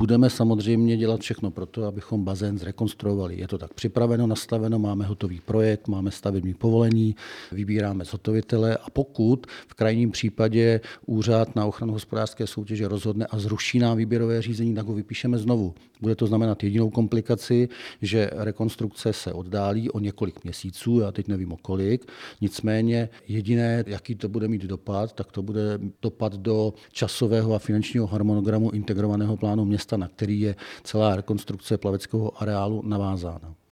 budeme samozřejmě dělat všechno pro to, abychom bazén zrekonstruovali. Je to tak připraveno, nastaveno, máme hotový projekt, máme stavební povolení, vybíráme zhotovitele a pokud v krajním případě Úřad na ochranu hospodářské soutěže rozhodne a zruší nám výběrové řízení, tak ho vypíšeme znovu. Bude to znamenat jedinou komplikaci, že rekonstrukce se oddálí o několik měsíců, já teď nevím o kolik, nicméně jediné, jaký to bude mít dopad, tak to bude dopad do časového a finančního harmonogramu integrovaného plánu města, na který je celá rekonstrukce plaveckého areálu navázána.